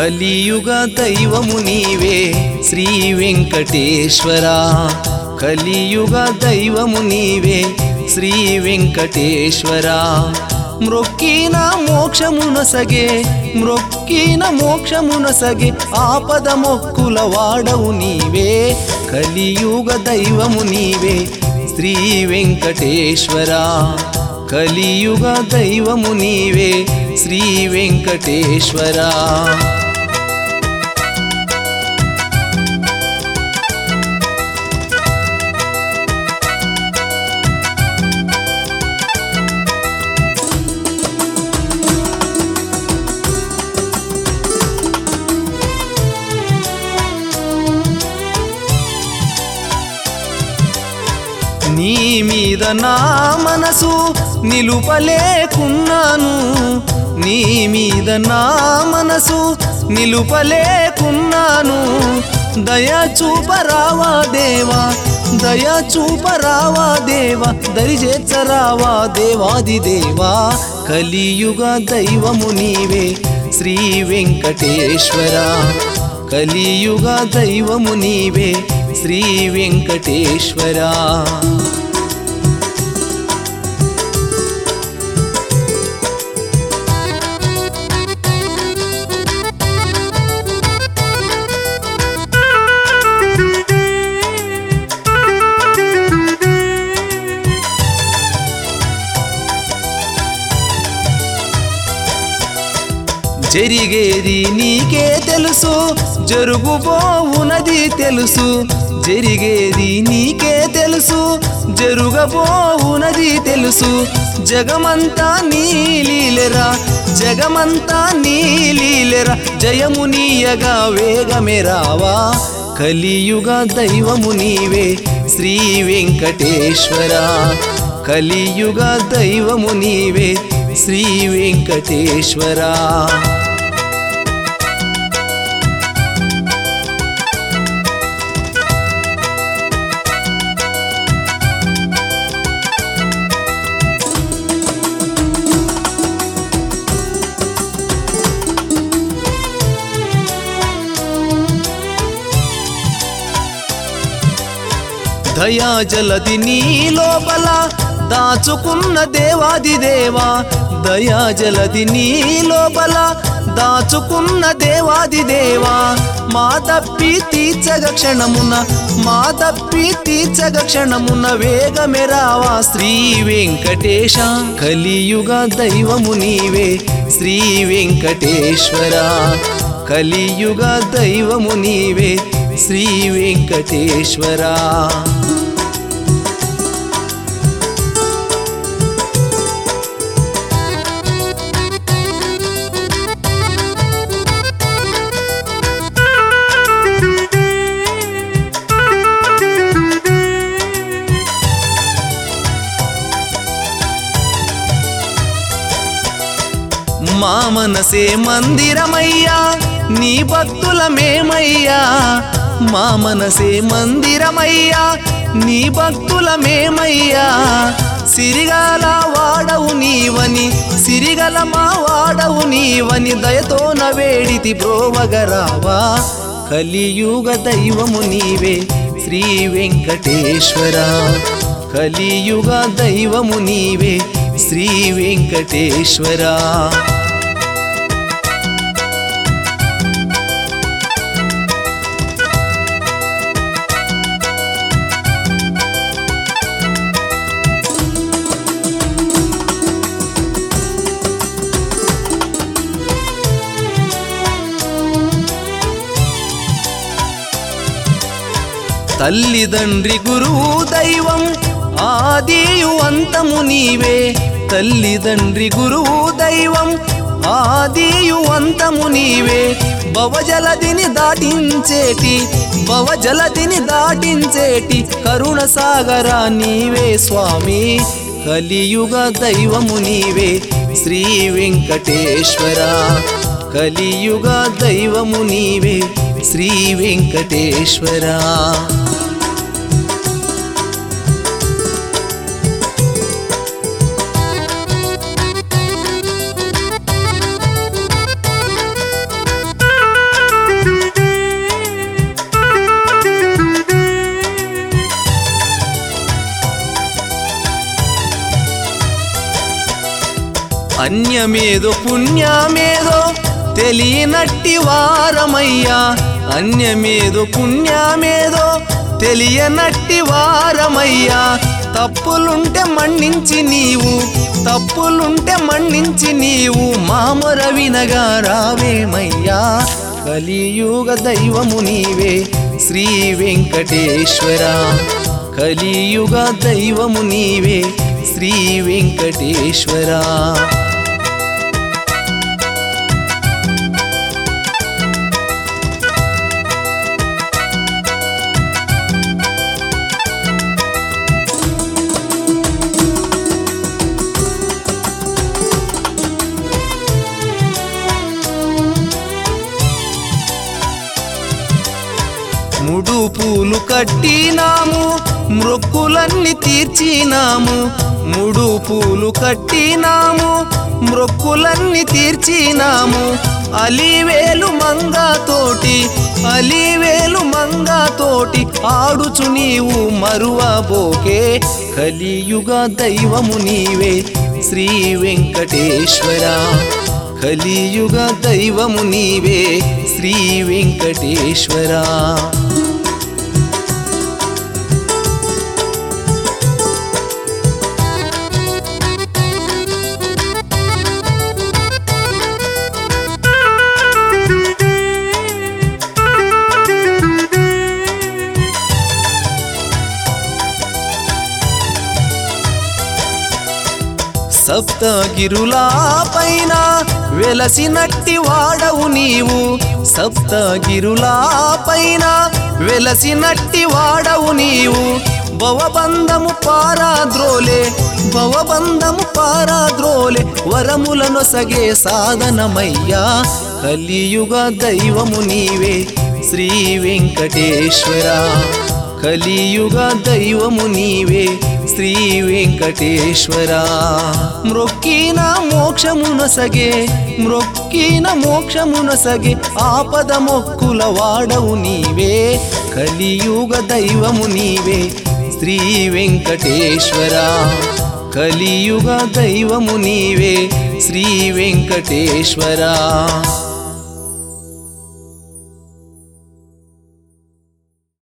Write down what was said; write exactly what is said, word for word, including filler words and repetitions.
కలియుగ దైవము నీవే శ్రీ వెంకటేశ్వరా కలియుగ దైవము నీవే శ్రీ వెంకటేశ్వరా మ్రొక్కిన మోక్షమునొసగే మ్రొక్కిన మోక్షమునొసగే ఆపద మొక్కుల వాడవు నీవే కలియుగ దైవము నీవే శ్రీ వెంకటేశ్వరా కలియుగ దైవము నీవే శ్రీ వెంకటేశ్వరా నీ మీద నా మనసు నిలుపలేకున్నాను నీ మీద నా మనసు నిలుపలేకున్నాను దయా చూపరావా దేవా దయా చూపరావా దేవా దరిచేర్చరావా దేవాది దేవా కలియుగ దైవము నీవే శ్రీ వెంకటేశ్వరా కలియుగ దైవము నీవే శ్రీ వెంకటేశ్వరా జరిగేది నీకే తెలుసు జరుగుబోవునది తెలుసు జరిగేది నీకే తెలుసు జరుగబోవునది తెలుసు జగమంతా నీ లీలరా జగమంతా నీ లీలరా జయము నీయగా వేగమే రావా కలియుగ దైవము నీవే శ్రీ వెంకటేశ్వరా కలియుగ దైవము నీవే శ్రీ వెంకటేశ్వరా దయా జలది నీ లోపల దాచుకున్న దేవాది దేవా దయా జలది నీ లోపల దాచుకున్న దేవాది దేవా మా తప్పి తీర్చగ క్షణమున మా తప్పి తీర్చగ క్షణమున వేగమే రావా శ్రీ వెంకటేశ కలియుగ దైవము నీవే శ్రీ వెంకటేశ్వరా కలియుగ దైవము నీవే శ్రీ వెంకటేశ్వరా మా మనసే మందిరమయ్యా నీ భక్తులమేమయ్యా మా మనసే మందిరమయ్యా నీ భక్తులమేమయ్యా సిరిగల వాడవు నీవని సిరిగల మా వాడవు నీవని దయతో నవేడితి బ్రోవగరావా కలియుగ దైవము నీవే శ్రీ వెంకటేశ్వరా కలియుగ దైవము నీవే శ్రీ వెంకటేశ్వరా తల్లిదండ్రి గురువు దైవం ఆదియు అంతము నీవే తల్లిదండ్రి గురువు దైవం ఆదియు అంతము నీవే భవజలదిని దాటించేటి భవజలదిని దాటించేటి కరుణ సాగరా నీవే స్వామి కలియుగ దైవము నీవే శ్రీ వెంకటేశ్వరా కలియుగ దైవము నీవే శ్రీ వెంకటేశ్వరా అన్యమేదో పుణ్యమేదో తెలియనట్టి వారమయ్యా అన్యమేదో పుణ్యమేదో తెలియనట్టి వారమయ్యా తప్పులుంటే మన్నించి నీవు తప్పులుంటే మన్నించి నీవు మామొర వినగా రావేమయ్యా కలియుగ దైవము నీవే శ్రీ వెంకటేశ్వర కలియుగ దైవము నీవే శ్రీ వెంకటేశ్వర ముడుపులు కట్టినాము మ్రొక్కులన్నీ తీర్చినాము ముడుపులు కట్టినాము మ్రొక్కులన్నీ తీర్చినాము అలివేలు మంగతోటి అలివేలు మంగతోటి ఆడుచు నీవు మరువబోకే కలియుగ దైవము నీవే శ్రీ వెంకటేశ్వర కలియుగ దైవము నీవే శ్రీ వెంకటేశ్వర సప్తగిరులా పైన వెలసినట్టి వాడవు నీవు సప్తగిరులా పైన వెలసినట్టి వాడవు నీవు భవబంధము పారాద్రోలే భవబంధము పారాద్రోలే వరములను సగే సాధనమయ్యా కలియుగ దైవము నీవే శ్రీ వెంకటేశ్వర కలియుగ దైవము నీవే శ్రీ వెంకటేశ్వర మ్రొక్కిన మోక్షమునసగే మ్రొక్కిన మోక్షమునసగే ఆపద మొక్కుల వాడవు నీవే కలియుగ దైవము నీవే శ్రీ వెంకటేశ్వర కలియుగ దైవము నీవే శ్రీ వెంకటేశ్వర